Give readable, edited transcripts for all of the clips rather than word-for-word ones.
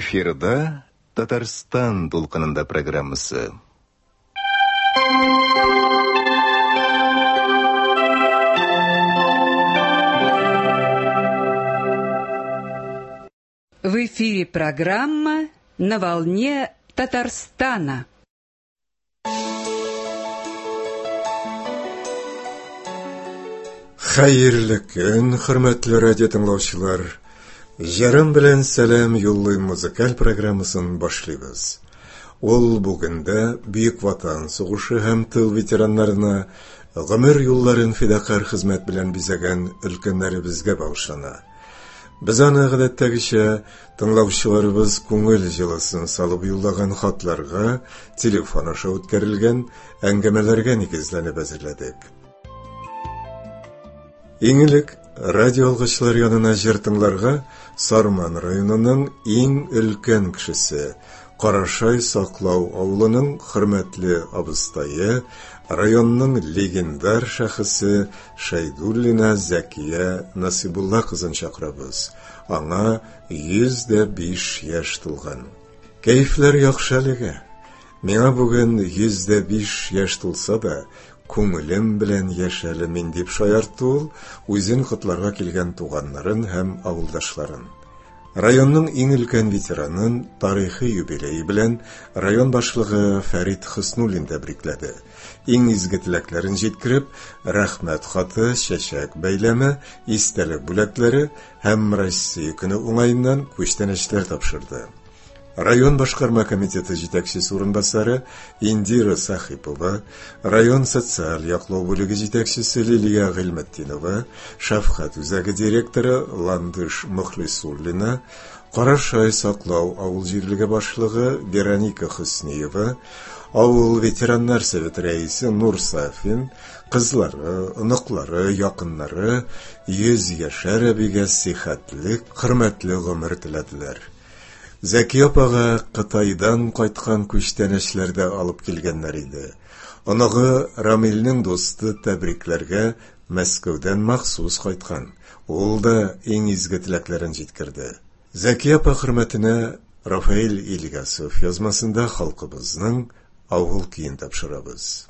Эфирда Татарстан толқынында программасы. В эфире программа «На волне Татарстана». Хәерле көн, хөрмәтле радио тыңлаучылар. Ярым белән сәлам юллый музыкаль программасын башлыйбыз. Ул бүгендә Бөек Ватан сугышы һәм тыл ветераннарына гомер юлларын фидакар хезмәт белән бизәгән өлкәннәребезгә багышлана. Без аны гадәттәгечә тыңлаучыларыбыз күңел җылысын салып юллаган хатларга, телефон аша үткәрелгән әңгәмәләргә нигезләнеп әзерләдек. Иң элек радио алгычлар янына җыр тыңларга Сарман районының иң өлкән кешесе, Карашай Саклау авылының хөрмәтле абыстайы, районның легендар шәхесе Шәйдуллина Зәкия Насибулла кызын чакырабыз. Аңа 105 яшь тулган. Кәйфләр яхшы әлегә. Миңа бүген 105 яшь тулса да, күңелем белән яшәле мин дип шаяртты ул үзен котларга килгән туганнарын һәм авылдашларын. Районның иң өлкән ветеранын тарихи юбилей белән район башлыгы Фәрит Хөснуллин тәбрикләде. Иң изге теләкләрен җиткереп, рәхмәт хаты, чәчәк бәйләме, истәлек бүләкләре һәм Россия көне уңаеннан күчтәнәчләр тапшырды. Район башкарма комитеты җитәкчесе урынбасары Индира Сахипова, район социаль яклау бүлеге җитәкчесе Лилия Гыйльметдинова, Шәфкать үзәге директоры Ландыш Мөхлисуллина, Карашай Саклау авыл җирлеге башлыгы Вероника Хөснеева, авыл ветераннар советы рәисе Нур Сафин, кызлары, оныклары, якыннары 100 яшәр әбигә сихәтлек, хөрмәтле гомер теләделәр. Зәкия апага Кытайдан кайткан күчтәнәчләрдә алып килгәннәр иде. Оныгы Рамилнең дусты тәбрикләргә Мәскәүдән махсус кайткан. Ул да иң изге теләкләрен җиткерде. Зәкия апа хөрмәтенә Рафаэль Ильясов язмасында халкыбызның авыл көен тапшырабыз.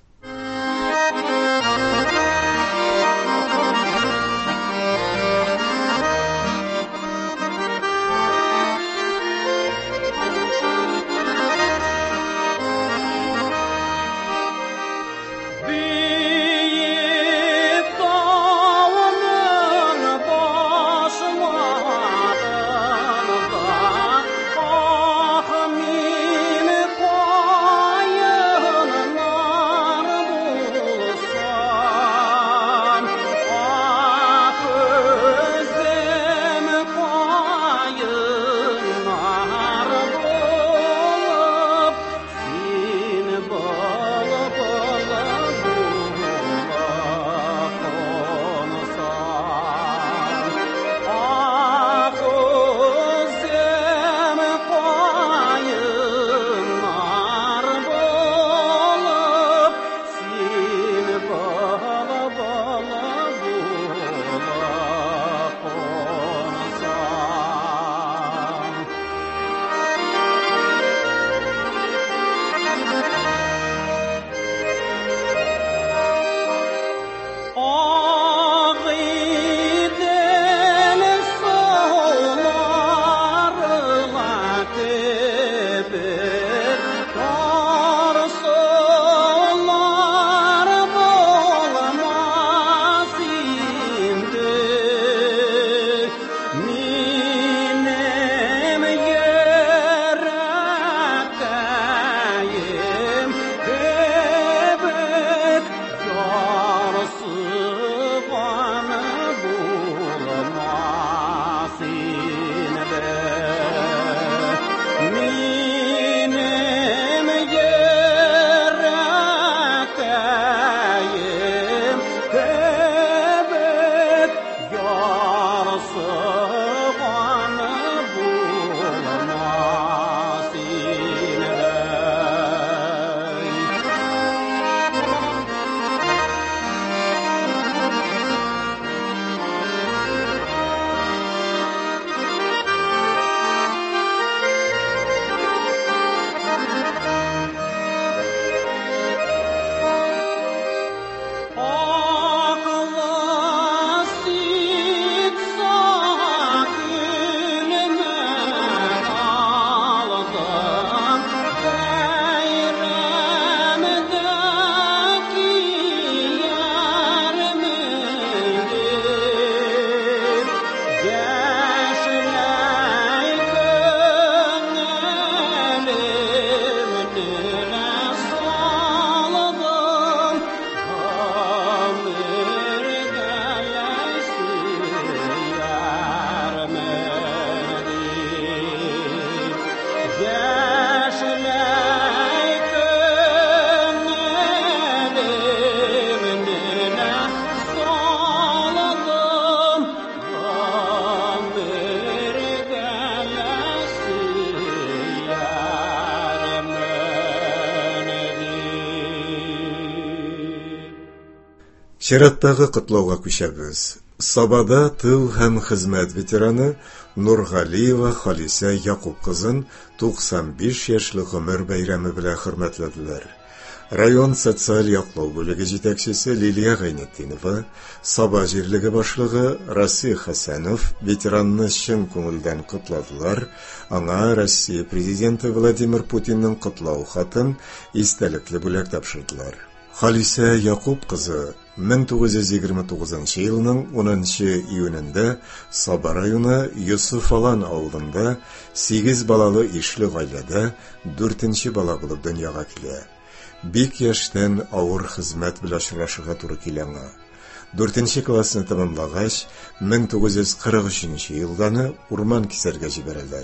Чираттагы котлауга күчәбез. Сабада тыл һәм хезмәт ветераны Нургалиева Халисә Якуб кызын 95 яшьлек гомер бәйрәме белән хөрмәтләделәр. Район социаль яклау бүлеге җитәкчесе Лилия Гайнетдинова, Саба җирлеге башлыгы Расих Хәсәнов ветеранны чын күңелдән котладылар. Аңа Россия президенты Владимир Путинның котлау хатын истәлекле бүләк тапшырдылар. Халисә Якуб кызы 1929 елның 10 июнендә Саба районы Юсуф Алан авылында 8 балалы ишле гаиләдә 4нче бала булып дөньяга килә. Бик яшьтән авыр хезмәт белән очрашырга туры килә аңа. 4нче классны тәмамлагач, 1943 елда урман кисәргә җибәрәләр.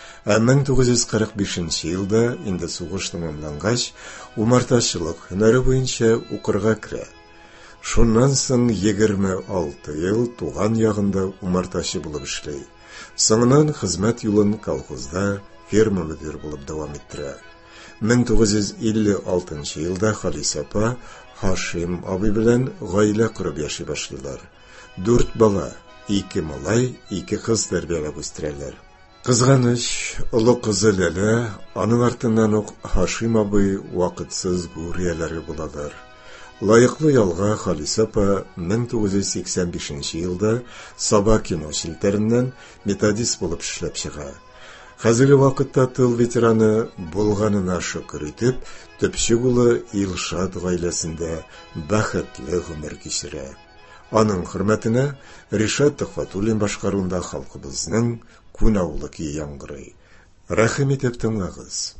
1945 елда инде сугыш тәмамлангач, умартачылык һөнәре буенча укырга керә. Шуннан соң 26 ел туган ягында умартачы булып эшләй. Соңыннан хезмәт юлын колхозда ферма мөдире булып дәвам иттерә. 1956 елда Халисә апа Хашим абый белән гаилә корып яши башлыйлар. 4 бала, 2 малай, 2 кыз тәрбияләп үстерәләр. Кызганыч, олы кызы Ләлә, аның артыннан ук Хашим абый вакытсыз гүрияләре булалар. Лайыклы ялга Халисә апа 1985 елда Саба кино челтәреннән методист булып эшләп чыга. Хәзерге вакытта тыл ветераны булганына шөкер итеп, төпче улы Илшат гаиләсендә бәхетле гомер кичерә. Аның хөрмәтенә Ришат Төхфәтуллин башкаруында халкыбызның күн авылы көе яңгырый. Рәхим итеп тыңлагыз.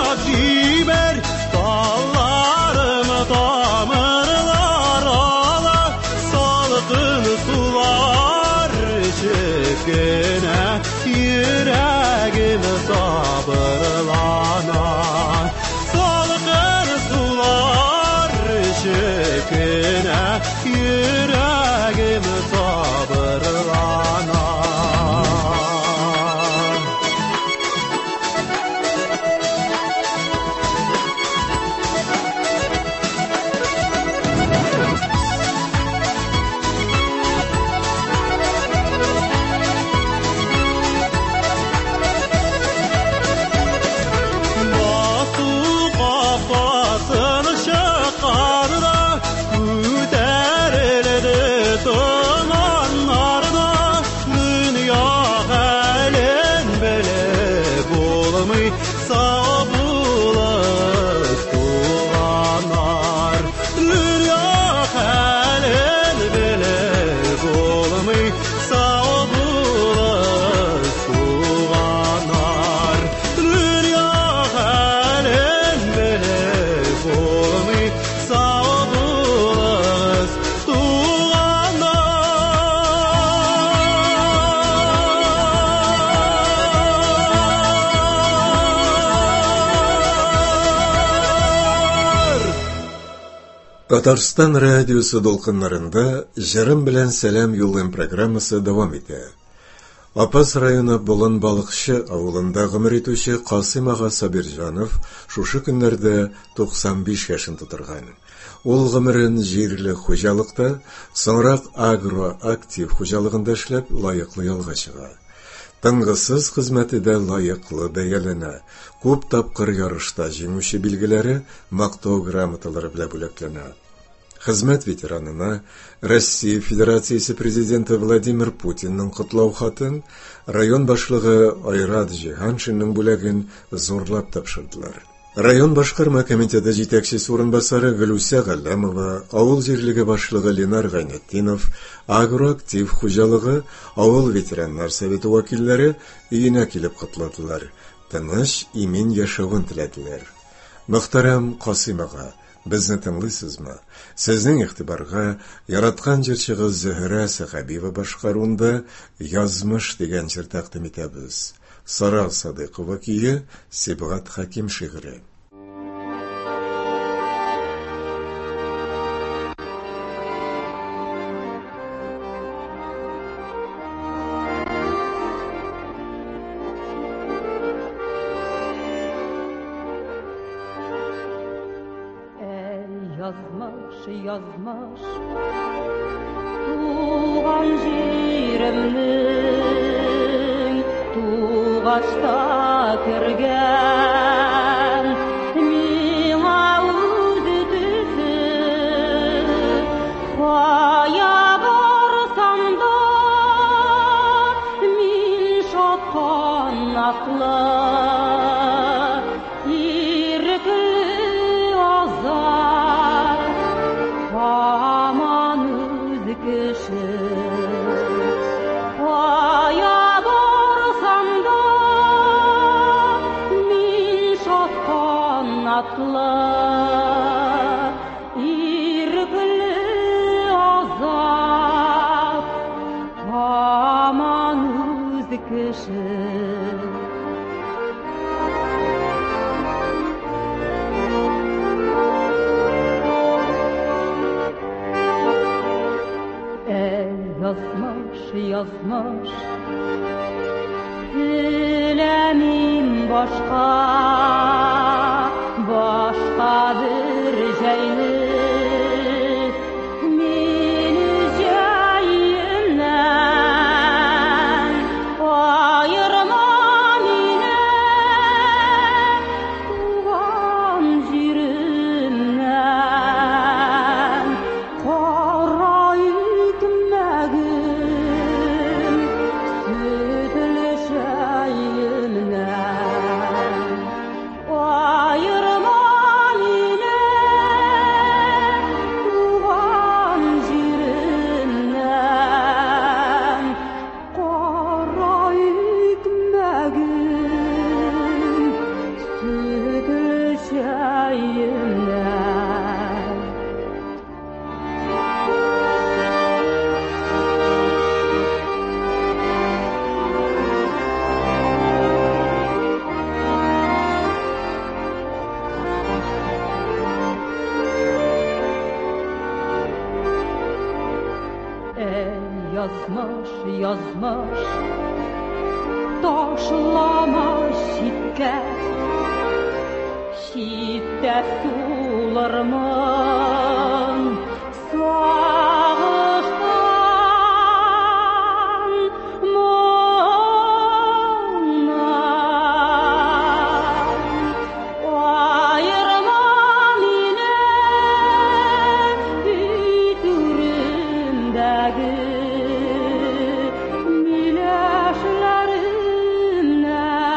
Dallarım damarlar ala Татарстан радиосы долкыннарында «Жырым белән сәлам юллыйм» программасы дәвам итә. Апас районы Болын Балыкчы авылында гомер итүче Касыйм ага Сабирҗанов шушы көннәрдә 95 яшын тутырган. Ул гомерен җирле хуҗалыкта, соңрак агроактив хуҗалыгында эшләп, лаеклы ялга чыга. Тынгысыз хезмәте дә лаеклы бәяләнә. Күп тапкыр ярышта җиңүче билгеләре, мактау грамоталары белән бүләкләнә. Хезмәт ветеранына Россия Федерациясе президенты Владимир Путинның котлау хатын район башлыгы Айрат Җиһаншинның бүләген зурлап тапшырдылар. Район башкарма комитеты җитәкчесе урынбасары Гөлүсә Галләмова, авыл җирлеге башлыгы Ленар Гайнетдинов, агроактив хуҗалыгы, авыл ветераннар советы вәкилләре өенә килеп котладылар. Тыныч, имин яшәвен теләделәр. Мөхтәрәм Касыйм ага, безне тыңлыйсызмы? Сезнең игътибарга яраткан җырчыгыз Зөһрә Сәхәбиева башкаруында «Язмыш» дигән җыр тәкъдим итәбез. Сара Садыйкова кие, Сибгат Хаким шигыре. Язмыш, туган җиремнең тугашта кергән, миңа үзе төсе, кая барсам да, мин шатланаклы. Язмыш, теләмим башка бер җәйне, мине җәйемнән аерма мине, туган җиремнән кара икмәге. Язмыш, ташлама читкә, читтә сулырмын сагыштан моңнан. Аерма мине өй түрендәге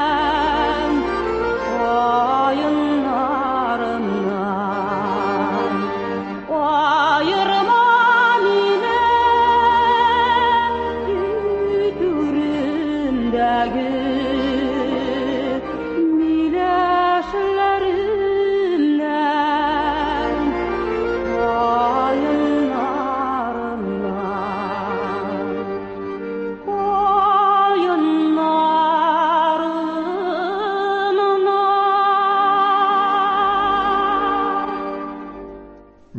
ayınlarından.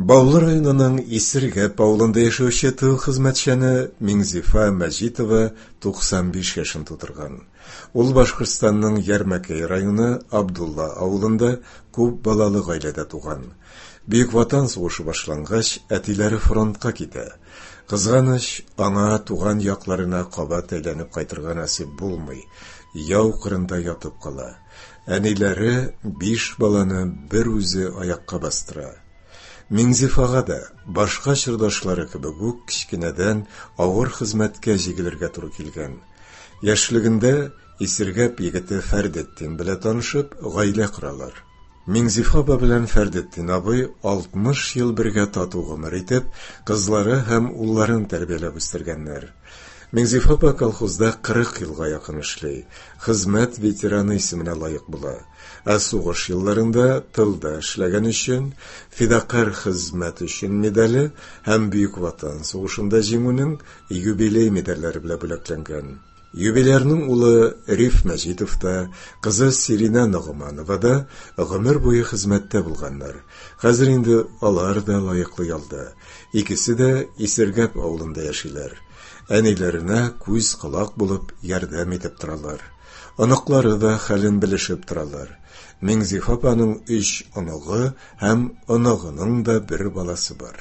Баулы районының Исергәп авылында яшәүче тыл хезмәтчәне Миңзифа Мәҗитова 95 яшын тутырган. Ул Башкортстанның Ярмәкәй районы Абдулла авылында күп балалы гаиләдә туган. Бөек Ватан сугышы башлангач, әтиләре фронтка китә. Кызганыч, аңа туган якларына кабат әйләнеп кайтырга насип булмый. Яу кырында ятып кала. Әниләре 5 баланы бер үзе аякка бастыра. Миңзифага да башка чырдашлары кебек үк кичкенәдән авыр хезмәткә җигелергә туры килгән. Яшьлегендә Исергәп егете Фәрдетдин белән танышып, гаилә коралар. Миңзифа белән Фәрдетдин абый 60 ел бергә тату гомер итеп, кызлары һәм улларын тәрбияләп үстергәннәр. Миңзифа колхозда 40 елга якын эшли, хезмәт ветераны исеменә лаек була. Сугыш елларында тылда эшләгән өчен фидакар хезмәт өчен медале һәм Бөек Ватан сугышында җиңүнең юбилей медальләре белән бүләкләнгән. Юбилярның улы Риф Мәҗитов та, кызы Сирина Ногманова да гомер буе хезмәттә булганнар. Хәзер инде алар да лаеклы ялда. Икесе дә Исергәп авылында яшиләр. Әниләренә күз колак булып ярдәм итеп торалар. Оныклары да хәлен белешеп торалар. Миңзифа аның 3 оныгы һәм оныгының да бер баласы бар.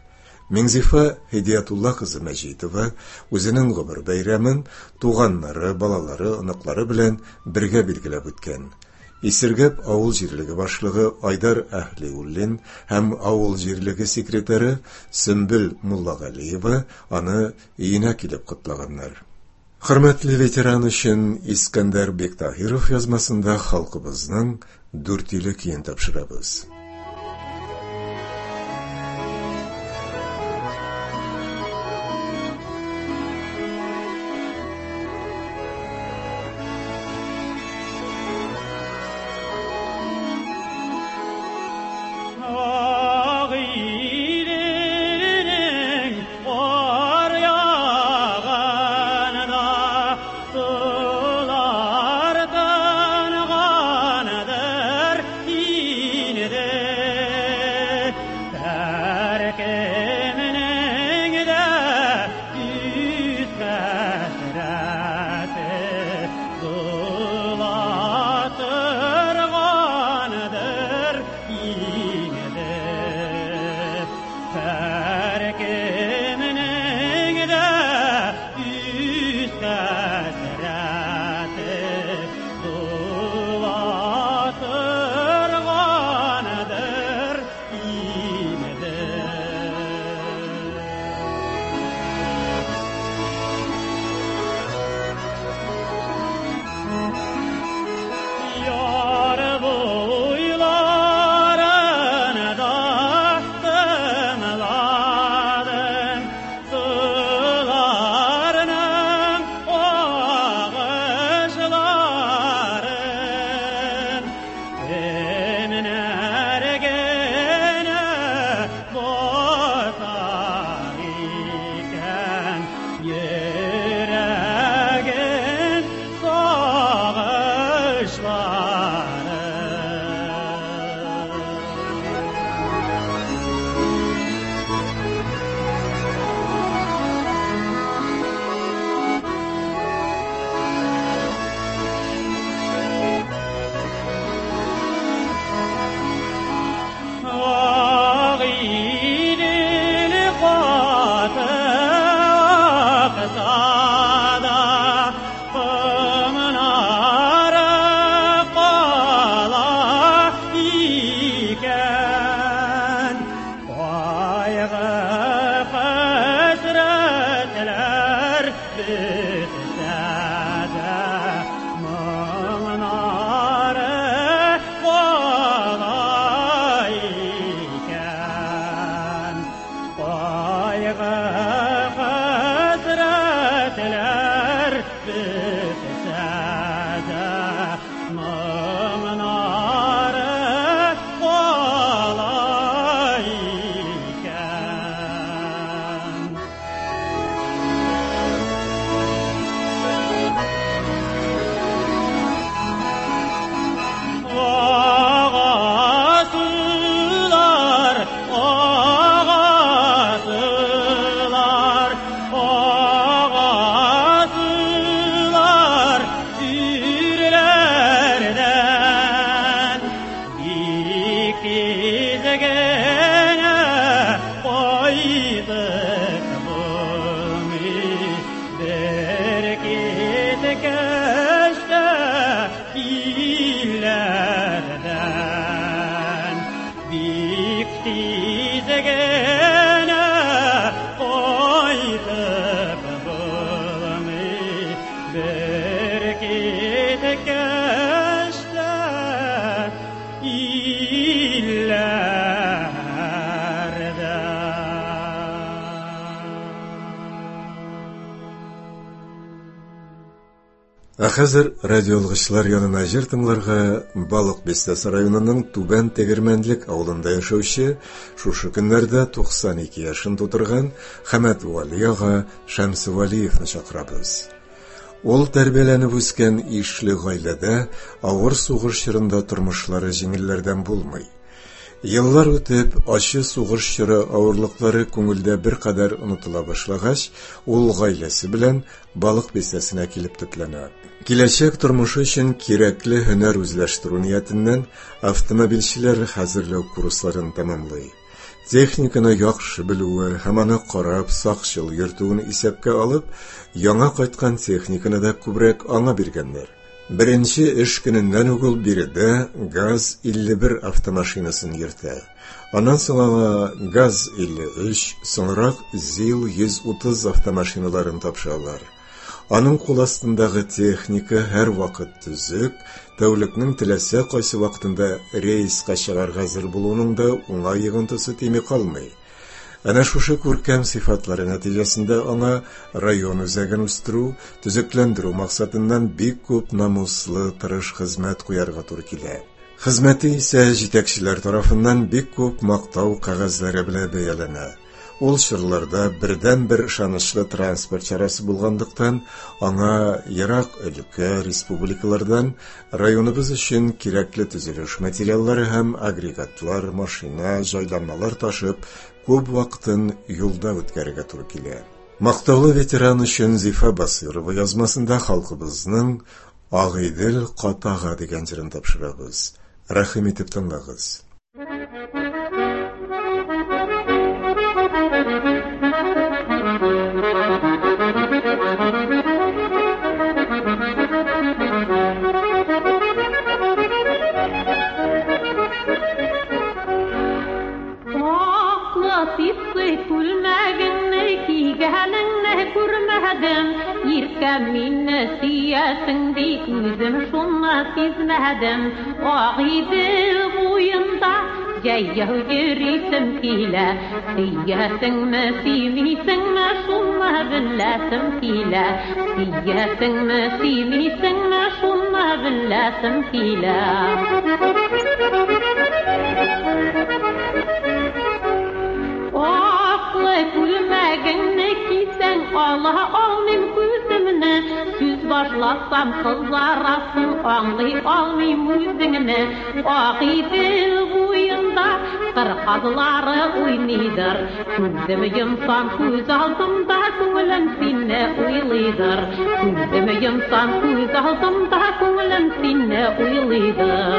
Миңзифа Һидиятулла кызы Мәҗитова үзенең гомер бәйрәмен туганнары, балалары, оныклары белән бергә билгеләп үткән. Исергәп авыл җирлеге башлыгы Айдар Әһлиуллин һәм авыл җирлеге секретаре Сөмбел Муллагалиева аны өенә килеп кутлаганнар. Хөрмәтле ветеран өчен Искәндәр Бектаһиров язмасында халкыбызның 4 иле киен тапшырабыз. Yine de кизегенә кайдык булмый, бер кизегәштә илләрдән бик тизегенә кайдык булмый, бер кизегәштә Хәзер радиолгычлар янына җыр тыңларга Балык Бистәсе районының Түбән Тегермәнлек авылында яшәүче, шушы көннәрдә 92 яшын тутырган Хәмәт Вали ага Шәмсевалиевны чакырабыз. Ул тәрбияләнеп үскән ишле гаиләдә авыр сугыш чорында тормышлары җиңелләрдән булмый. Еллар үтеп, ачы сугыш чоры авырлыклары күңелдә бер кадәр онытыла башлагач, ул гаиләсе белән Балык Бистәсенә килеп төпләнә. Киләчәк тормышы өчен кирәкле һөнәр үзләштерү ниятеннән автомобильчеләр хәзерләү курсларын тәмамлый. Техниканы яхшы белүе һәм аны карап сакчыл йөртүен исәпкә алып, яңа кайткан техниканы да күбрәк аңа биргәннәр. Беренче эш көненнән үк ул биредә ГАЗ-51 автомашинасын йөртә. Аннан соң аңа ГАЗ-53, соңрак ЗИЛ-130 автомашиналарын тапшыралар. Аның кул астындагы техника һәр вакыт төзек, тәүлекнең теләсә кайсы вакытында рейска чыгарга хәзер булуының да уңай йогынтысы тими калмый. Әнә шушы күркәм сыйфатлары нәтиҗәсендә аңа район үзәген үстерү, төзекләндерү максатыннан бик күп намуслы, тырыш хезмәт куярга туры килә. Хезмәте исә җитәкчеләр тарафыннан бик күп мактау кагазлары белән бәяләнә. Ул чорларда бердән-бер ышанычлы транспорт чарасы булгандыктан, аңа ерак өлкә республикалардан районыбыз өчен кирәкле төзелеш материаллары һәм агрегатлар, машина, җайланмалар ташып, күп вакытын юлда үткәрергә туры килә. Мактаулы ветеран өчен Зифа Басырова язмасында халкыбызның Агыйдел Катага дигән җырын тапшырабыз. Рәхим итеп тыңлагыз. Minne siyasindi üzüm şunna sizmedim Ağidil boyunda Jayyahu yürüsüm kile Siyasın mı simisin mi şunna billasim kile Siyasın mı simisin mi şunna billasim kile Aklı kulmağını kisen Allah almayım gözümünü Süz başlasam kızlarasın anlay almayım yüzünü Ağidil boyunda kırkadıları oynaydır Gözümü yumsam göz altımda көңілім сені ойлайdır Gözümü yumsam göz altımda көңілім сені ойлайdır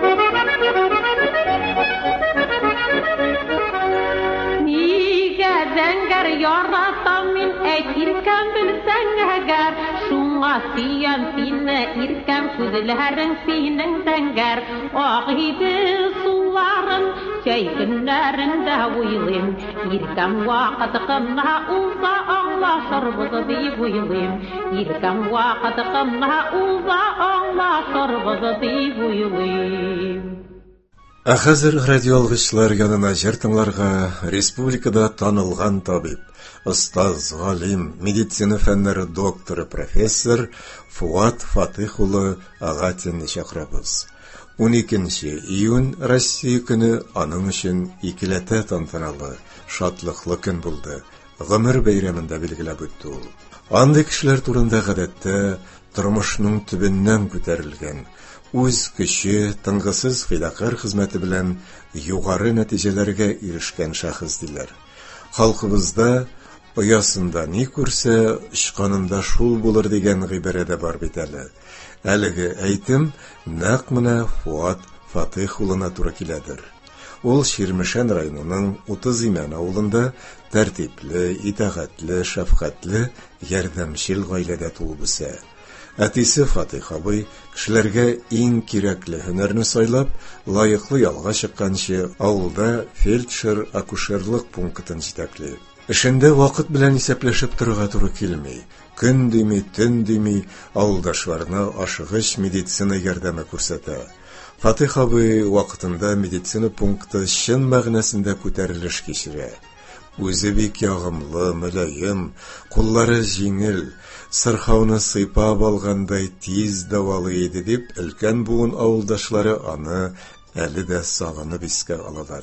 Zəngər yaratam min əkirkəm bilsən əgər Şuna siyəm sinə irkəm küzlərin sinin zəngər Ağidi suların şey günlərində uylayım İrkəm vaqıdıqımna uza ağlaşırbızı deyib uylayım İrkəm vaqıdıqımna uza ağlaşırbızı deyib uylayım Хәзер радиолгычлар янына җыр тыңларга республикада танылган табиб, остаз, галим, медицина фәннәре докторы, профессор Фуат Фатих улы Агатинны чакырабыз. 12 июнь Россия көне аның өчен икеләтә тантаналы, шатлыклы көн булды. Гомер бәйрәмендә билгеләп үтте ул. Андый кешеләр турында гадәттә тормышның төбеннән күтәрелгән үз көче, тынгысыз фидакар хезмәте белән югары нәтиҗәләргә ирешкән шәхес диләр. Халкыбызда оясында ни күрсә, ычканында шул булыр дигән гыйбарә дә бар бит әле. Әлеге әйтем нәкъ менә Фуат Фатих улына туры киләдер. Ул Ширмешән районының 30 Имән авылында тәртипле, итәгатьле, шәфкатьле, ярдәмчел гаиләдә туып үсә. Әтисе Фатих абый кешеләргә иң кирәкле һөнәрне сайлап, лаеклы ялга чыкканчы авылда фельдшер-акушерлык пунктын җитәкли. Эшендә вакыт белән исәпләшеп торырга туры килми. Көн дими, төн дими авылдашларына ашыгыч медицина ярдәме күрсәтә. Фатих абый вакытында медицина пункты чын мәгънәсендә күтәрелеш кичерә. Үзе бик ягымлы, мөлаем, куллары җиңел, сырхауны сыйпап алгандай тиз давалы иде дип, өлкән буын авылдашлары аны әле дә сагынып искә алалар.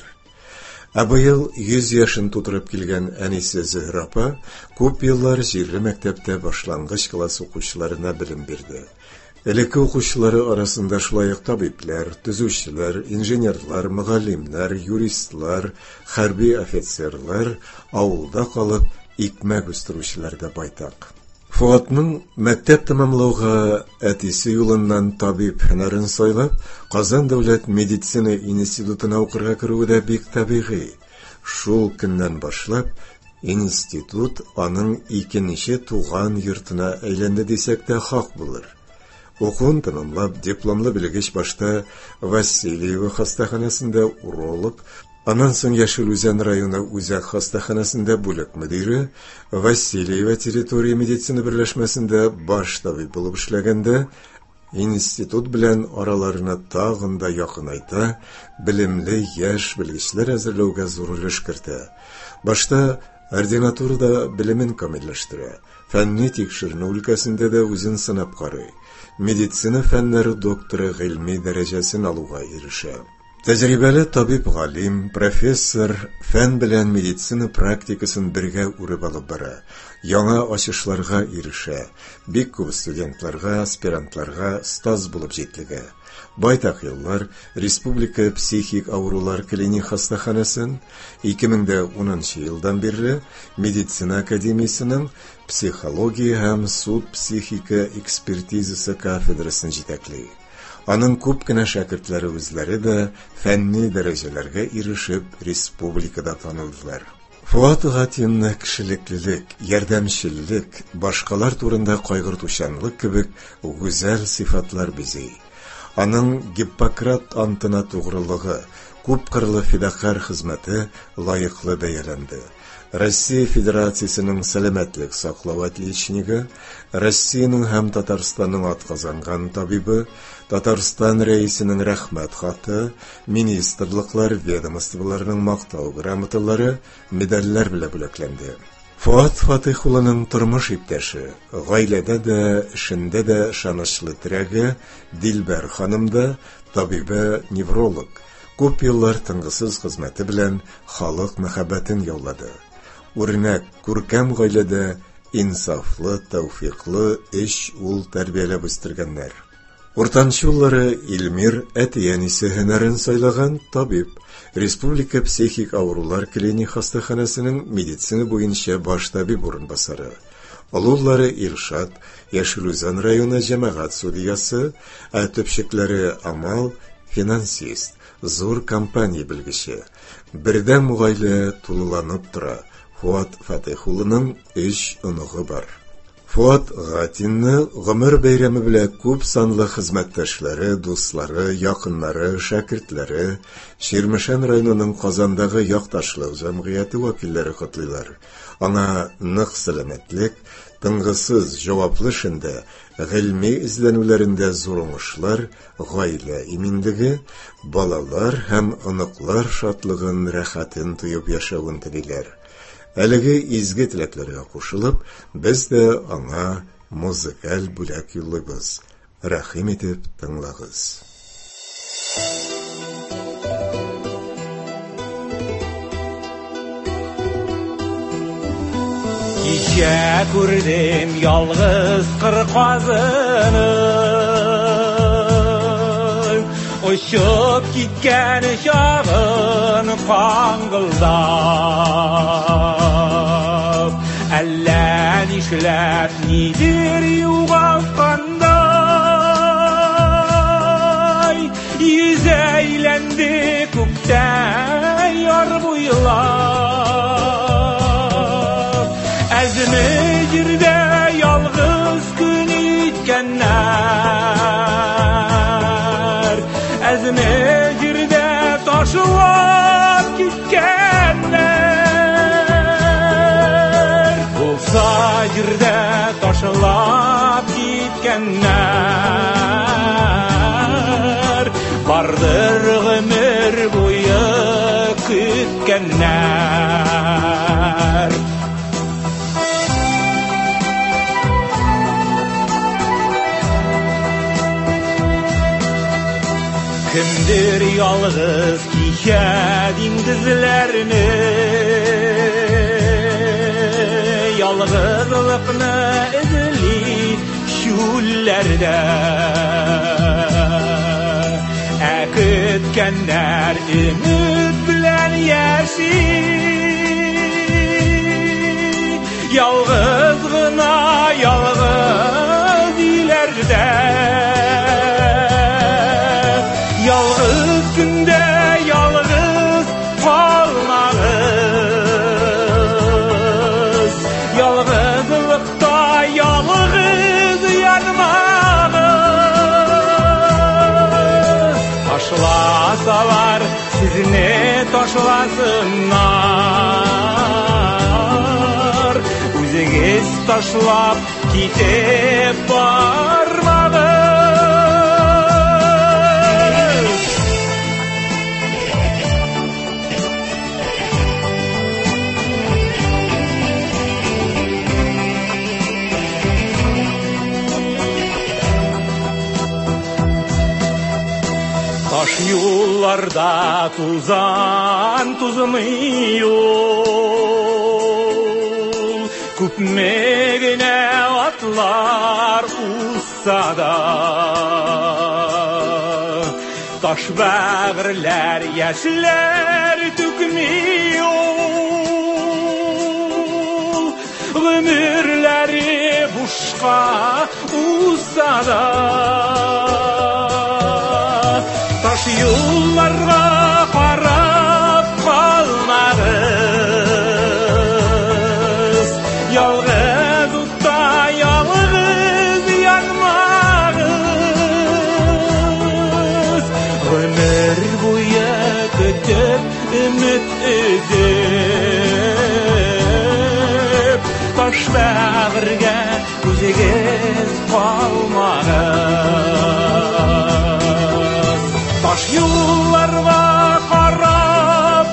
Быел 100 яшын тутырып килгән әнисе Зөһрә апа күп еллар җирле мәктәптә башлангыч класс укучыларына белем бирде. Элекке укучылары арасында шулай ук табиблар, төзүчеләр, инженерлар, мөгаллимнәр, юристлар, хәрби офицерлар, авылда калып икмәк үстерүчеләр дә байтак. Фуатның мәктәп тәмамлауга әтисе юлыннан табиб һөнәрен сайлап, Казан дәүләт медицина институтына укырга керүе дә бик табигый. Шул көннән башлап институт аның икенче туган йортына әйләнде дисәк тә хак булыр. Укуын тәмамлап, дипломлы белгеч башта Васильева хастаханасында уролог, аннан соң Яшел-Үзән районы үзәк хастаханасында бүлек мөдире, Васильева территория медицина берләшмәсендә баш табиб булып эшләгәндә, институт белән араларына тагын да якынайта, белемле яшь белгечләр әзерләүгә зур өлеш кертә. Башта ординатурада белемен камилләштерә, фәнни тикшеренү өлкәсендә дә үзен сынап карый. Медицина фәннәре докторы гыйльми дәрәҗәсен алуга ирешә. Тәҗрибәле табиб-галим, профессор фән белән медицина практикасын бергә үреп алып бара. Яңа ачышларга ирешә. Бик күп студентларга, аспирантларга стаз булып җитлегә. Байтак еллар Республика психик авырулар клиник хастаханасын 2010 елдан бирле Медицина академиясының психология һәм суд психика экспертизасы кафедрасын җитәкли. Аның күп кенә шәкертләре үзләре дә фәнни дәрәҗәләргә ирешеп республикада танылдылар. Фуат Гатинны кешелеклелек, ярдәмчеллек, башкалар турында кайгыртучанлык кебек гүзәл сыйфатлар бизей. Аның Гиппократ антына тугрылыгы, күп кырлы фидакар хезмәте лаеклы бәяләнде. Россия Федерациясының сәламәтлек саклау отличнигы, Россиянең һәм Татарстанның атказанган табибы, Татарстан рәисенең рәхмәт хаты, министрлыклар, ведомстволарның мактау грамоталары, медальләр белән бүләкләнде. Фуат Фатих улының тормыш иптәше, гаиләдә дә, эшендә дә шанычлы терәге Дилбәр ханым да табибы невролог. Күп еллар тынгысыз хезмәте белән халык мәхәббәтен яулады. Үрнәк күркәм гаиләдә инсафлы, тәүфиклы эш ул тәрбияләп үстергәннәр. Уртанчыллары Илмир әтиянисе һөнәрен сайлаган табиб, Республика психик авырулар клиник хастаханасының медицина буенча баш табиб урынбасары. Олулары Иршат, Яшел-Үзән районы җәмәгать судьясы, төпчекләре Амал, финансист, зур компания белгече. Бердәм гаилә тулыланып тора. Фуат Фатих улының 3 оныгы бар. Фуат Гатинны гомер бәйрәме белән күп санлы хезмәттәшләре, дуслары, якыннары, шәкертләре, Ширмешән районының Казандагы якташлык җәмгыяте вәкилләре котлыйлар. Аңа нык сәламәтлек, тынгысыз җаваплы эшендә, гыйльми эзләнүләрендә зур уңышлар, гаилә иминлеге, балалар һәм оныклар шатлыгын, рәхәтен тоеп яшәвен телиләр. Әлеге изге теләкләргә кушылып, без дә аңа музыкаль бүләк юллыйбыз. Рәхим итеп тыңлагыз. Кичә күрдем ялгыз кырказыны, очып киткән чагын каңгылдап, әллә нишләп нидер югалткандай, йөз әйләнде күктән gitkenler Bulsa jirde taşlap gitkenler Bardır ömür boyu kütkenler Kimdir yalğız kişedin dizlerini Yalğızlıqni izli şullerde Kütkenler ümit bilen yaşi Yalğız gına yalğız ileride Yalğız günde yalğız kalmağız Yalğızlıkta yalğız yanmağız Taşlasalar sizni taşlasınlar O'zingiz taşlap ketib barmağız Taş yollarda tuzan tuzmuy yol Küpmegine atlar ussada Taş bağırlar yaşlar tükmüy yol Ömürleri boşqa ussada Taş yollarga qarab qalmağız Yalğız utda yalğız yanmağız Ömür boyu kütüp ümit üzüp Taş bağırga o'zingiz qalmağız Taş yollarga qarab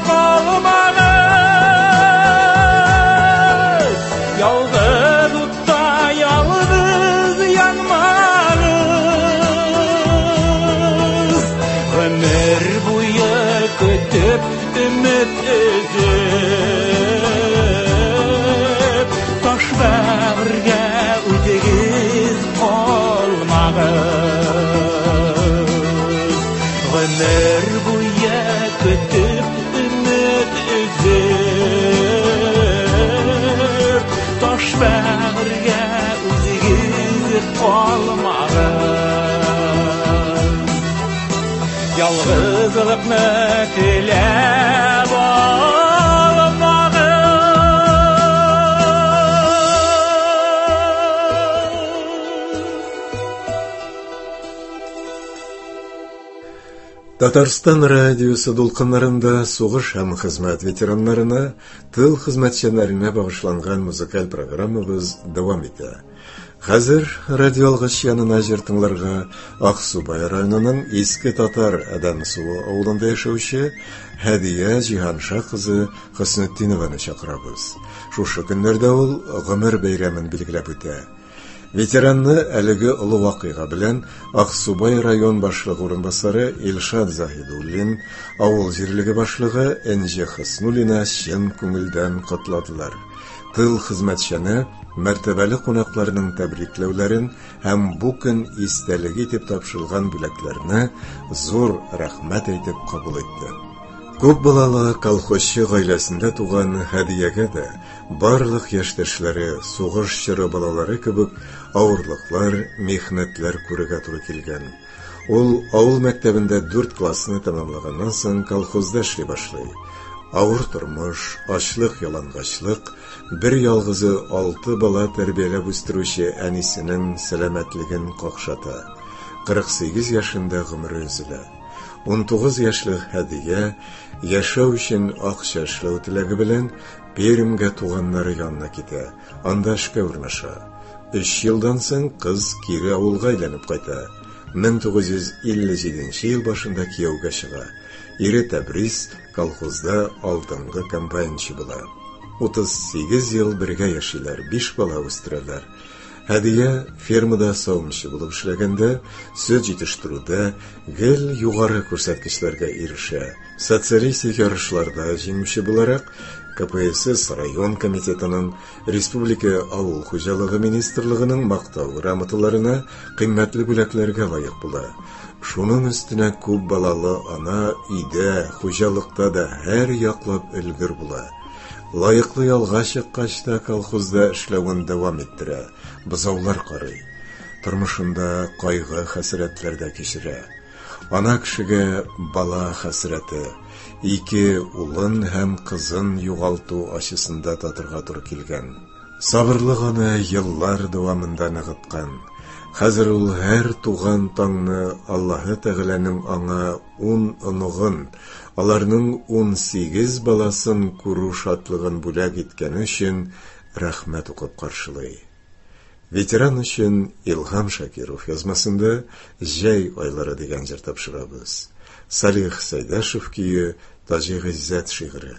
qalmağız Yalğız utda yalğız yanmağız Ömür boyu kütüp ümit üzüp Taş bağırga o'zingiz qalmağız Ömür boyu kütüp ümit üzüp Taş bağırga o'zingiz qalmağız Yalğızlıqni tilab Татарстан радиосы дулкыннарында сугыш һәм хезмәт ветераннарына, тыл хезмәтчәннәренә багышланган музыкаль программабыз дәвам итә. Хәзер радио алгыч янына җыртыңларга Аксубай районының Иске Татар Адәмсуы авылында яшәүче Һәдия Җиһанша кызы Хөснетдинованы чакырабыз. Шушы көннәрдә ул гомер бәйрәмен билгеләп үтә. Ветеранны әлеге олы вакыйга белән Аксубай район башлыгы урынбасары Илшат Заһидуллин, авыл җирлеге башлыгы Энҗе Хыснуллина чын күңелдән котладылар. Тыл хезмәтчәне мәртәбәле кунакларының тәбрикләүләрен һәм бу көн истәлеге итеп тапшырылган бүләкләрне зур рәхмәт әйтеп кабул итте. Күп балалы колхозчы гаиләсендә туган Һәдиягә дә барлык яшьтәшләре, сугыш чоры балалары кебек авырлыклар, мехнәтләр күрергә туры килгән. Ул авыл мәктәбендә 4 классны тәмамлаганнан соң колхозда эшли башлый. Авыр тормыш, ачлык, ялангачлык, бер ялгызы 6 бала тәрбияләп үстерүче әнисенең сәламәтлеген какшата. 48 яшында гомере өзелә. 19 яшьлек Хәдия яшәү өчен акча эшләү теләге белән Пермгә туганнары янына китә. Анда эшкә урнаша. 3 елдан соң кыз кире авылга әйләнеп кайта. 1957 ел башында кияүгә чыга. Ире Тәбриз колхозда алдынгы комбайнчы була. 38 ел бергә яшиләр, 5 бала үстерәләр. Хәдия фермада савымчы булып эшләгәндә, сөт җитештерүдә гел югары күрсәткечләргә ирешә. Социалистик ярышларда җиңүче буларак, КПСС район комитетының Республика авыл хуҗалыгы министрлыгының мактау грамоталарына кыйммәтле бүләкләргә лаек була. Шуның өстенә күп балалы ана өйдә, хуҗалыкта да һәр яклап өлгер була. Лаеклы ялга чыккач та колхозда эшләвен дәвам иттерә, бозаулар карый. Тормышында кайгы, хәсрәтләрдә кичерә. Ана кешегә бала хәсрәте, 2 улын һәм кызын югалту ачысында татырга туры килгән. Сабырлык аны еллар дәвамында ныгыткан. Хәзер ул һәр туган таңны Аллаһы Тәгаләнең аңа 10 оныгын, аларның 18 баласын күрү шатлыгын бүләк иткән өчен рәхмәт укып каршылый. Ветеран өчен Илһам Шакиров язмасында Җәй айлары дигән җыр тапшырабыз. Салих Сәйдәшев кие, Таҗи Гыйззәт шигыре.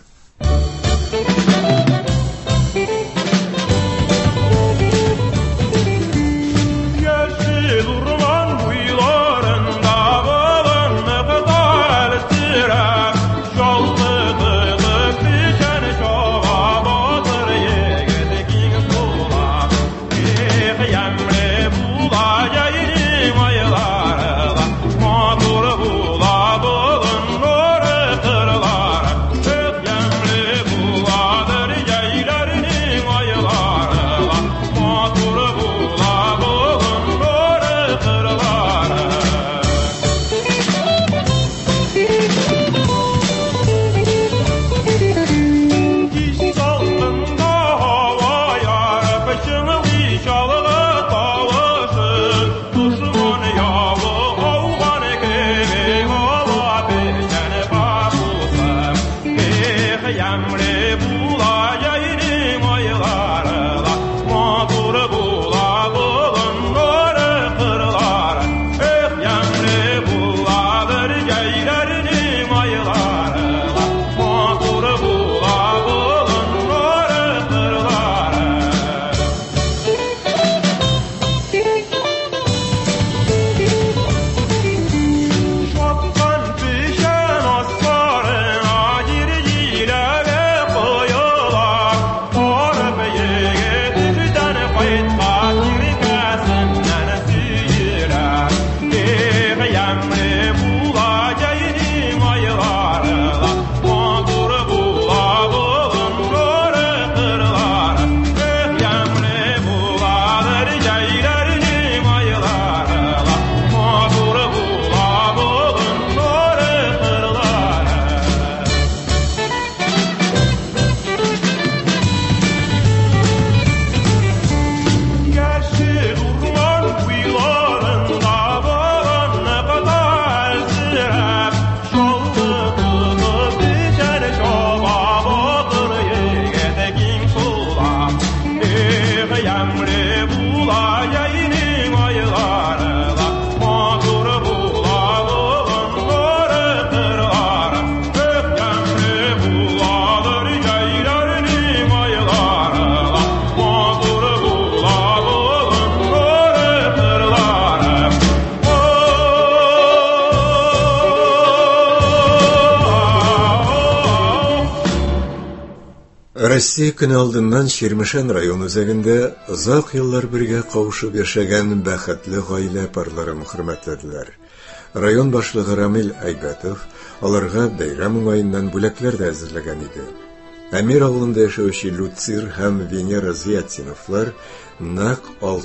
Россия көне алдыннан Ширмешән район үзәгендә озак еллар бергә кавышып яшәгән бәхетле гаилә парларын хөрмәтләделәр. Район башлыгы Рамил Айбатов аларга бәйрәм уңаеннан бүләкләр дә әзерләгән иде. Әмир авылында яшәүче Люцир һәм Венера Зиятиновлар нәкъ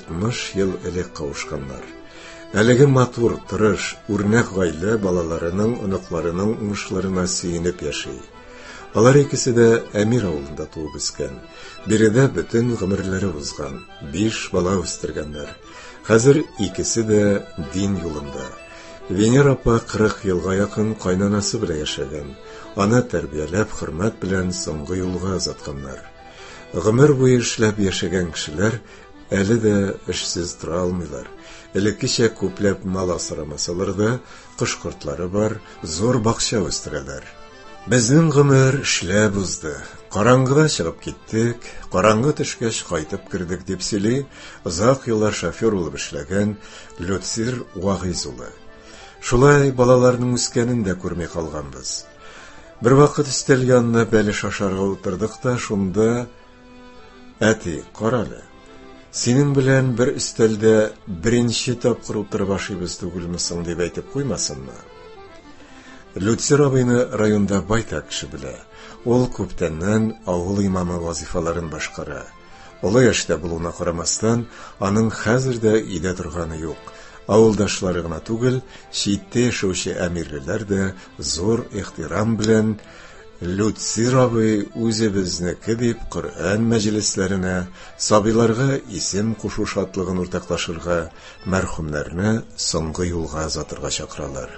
60 ел элек кавышканнар. Әлеге матур, тырыш, үрнәк гаилә балаларының, оныкларының уңышларына сөенеп яши. Алар икесе дә Әмир авылында туып үскән. Биредә бөтен гомерләре узган, 5 бала үстергәннәр. Хәзер икесе дә дин юлында. Венер апа 40 елга якын кайнанасы белән яшәгән. Аны тәрбияләп, хөрмәт белән соңгы юлга озатканнар. Гомер буе эшләп яшәгән кешеләр әле дә эшсез тора алмыйлар. Элеккечә күпләп мал асырамасалар да, кош-кортлары бар, зур бакча үстерәләр. Безнең гомер эшләп узды. Караңгыда чыгып киттек, караңгы төшкәч кайтып кирдек дип сөйли, озак еллар шофер булып эшләгән Люцир Вагиз улы. Шулай балаларның үскәнен дә күрмәй калганбыз. Бер вакыт өстәл янына бәлеш ашарга утырдык та, шунда әти, каралы. Синең белән бер өстәлдә беренче тапкыр утырып ашыйбыз түгелме соң дип әйтеп куймасынмы? Люцир абыйны районда байтак кеше белә. Ул күптәннән авыл имамы вазифаларын башкара. Олы яшьтә булуына карамастан, аның хәзер дә өйдә торганы юк. Авылдашлары гына түгел, читтә яшәүче әмирлеләр дә зур ихтирам белән Люцир абый үзебезнеке дип Коръән мәҗлесләренә, сабыйларга исем кушу шатлыгын уртаклашырга, мәрхүмнәрне соңгы юлга озатырга чакыралар.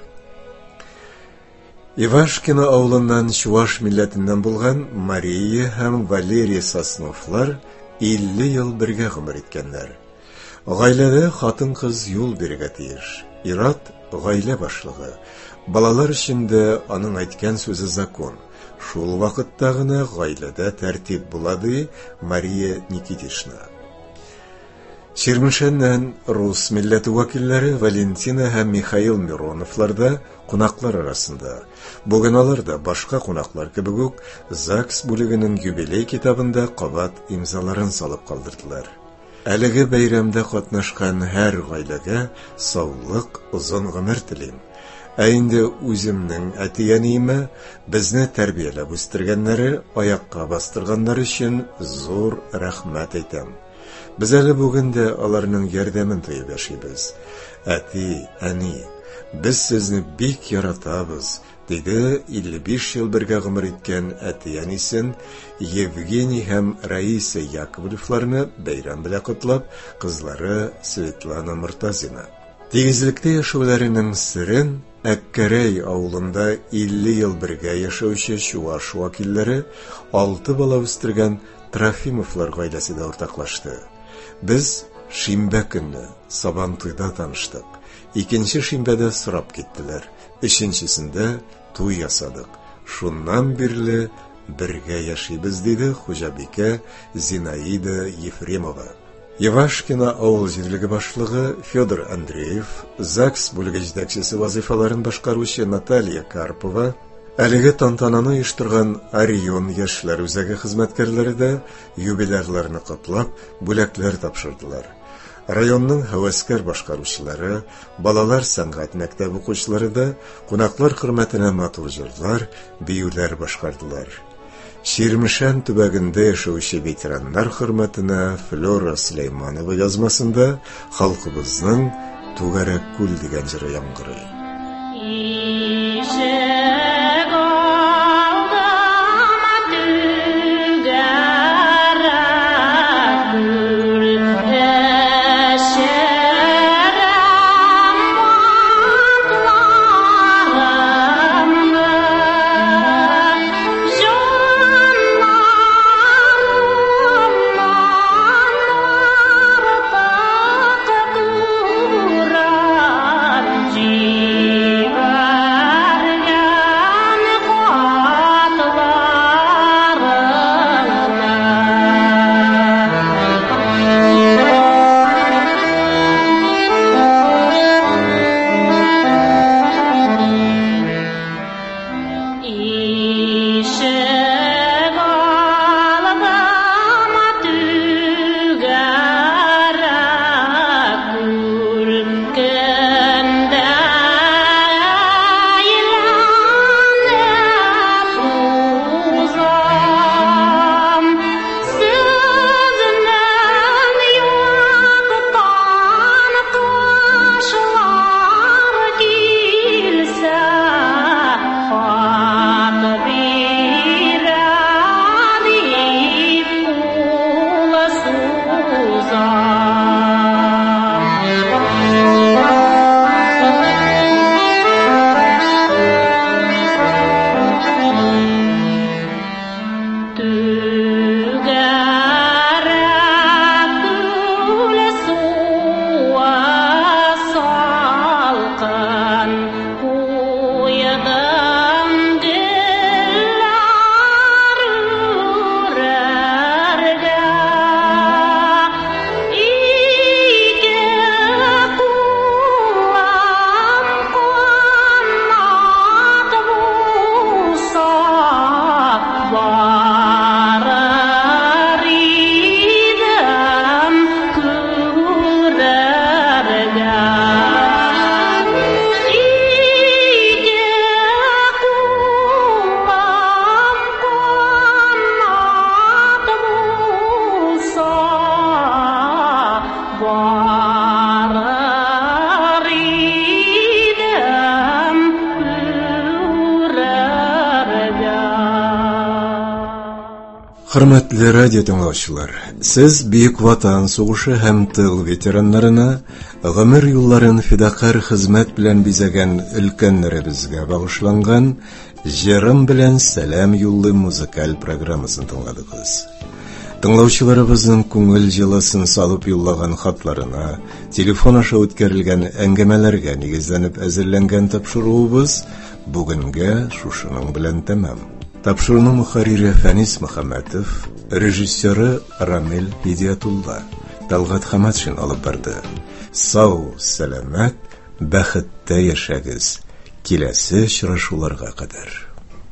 Ивашкино авылыннан чуаш милләтеннән булган Мария һәм Валерия Сосновлар 50 ел бергә гомер иткәннәр. Гаиләдә хатын-кыз юл бирергә тиеш. Ират гаилә башлыгы. Балалар өчен дә аның әйткән сүзе закон. Шул вакытта гына гаиләдә тәртип була ди Мария Никитишна. Чирмешәннән рус милләте вәкилләре Валентина һәм Михаил Мироновлар да кунаклар арасында. Бүген алар да башка кунаклар кебек үк ЗАГС бүлегенең юбилей китабында кабат имзаларын салып калдырдылар. Әлеге бәйрәмдә катнашкан һәр гаиләгә саулык, озын гомер телим. Ә инде үземнең әти-әниемә безне тәрбияләп үстергәннәре, аякка бастырганнар өчен зур рәхмәт әйтәм. Без әле бүген дә аларның ярдәмен тоеп яшибез. Әти, әни, без сезне бик яратабыз, диде 55 ел бергә гомер иткән әти-әнисен Евгений һәм Раиса Яковлевларны бәйрәм белән котлап, кызлары Светлана Муртазина. Тигезлектә яшәүләренең серен Әккәрәй авылында 50 ел бергә яшәүче чуаш вәкилләре 6 бала үстергән Трофимовлар гаиләсе дә уртаклашты. Без шимбә көнне Сабантуйда таныштык. Икенче шимбәдә сорап киттеләр. Өченчесендә туй ясадык. Шуннан бирле бергә яшибез, диде хуҗабикә Зинаида Ефремова. Ивашкино авыл җирлеге башлыгы Федор Андреев, ЗАГС бүлеге җитәкчесе вазифаларын башкаручы Наталья Карпова, әлеге тантананы оештырган Орион яшьләр үзәге хезмәткәрләре дә юбилейларны котлап, бүләкләр тапшырдылар. Районның һәвәскәр башкаручылары, балалар сәнгать мәктәбе укучылары да кунаклар хөрмәтенә матур җырлар, биюләр башкардылар. Чирмешән төбәгендә яшәүче ветераннар хөрмәтенә Флора Сулейманова язмасында халкыбызның Түгәрәк күл дигән җыры яңгырый. Yeah. Хөрмәтле радио тыңлаучылар, сез Бөек Ватан сугышы һәм тыл ветераннарына гомер юлларын фидакар хезмәт белән бизәгән өлкәннәребезгә багышланган Җырым белән сәлам юллы музыкаль программасын тыңладыгыз. Тыңлаучыларыбызның күңел җылысын салып юллаган хатларына, телефон аша үткәрелгән әңгәмәләргә нигезләнеп әзерләнгән тапшыруыбыз бүгенгә шушының белән тәмам. Тапшыруның мөхәррире Фәнис Мөхәммәтов, режиссеры Рамил Хидиятулла, Талгат Хаматшин алып барды. Сау, сәламәт, бәхеттә яшәгез. Киләсе очрашуларга кадәр.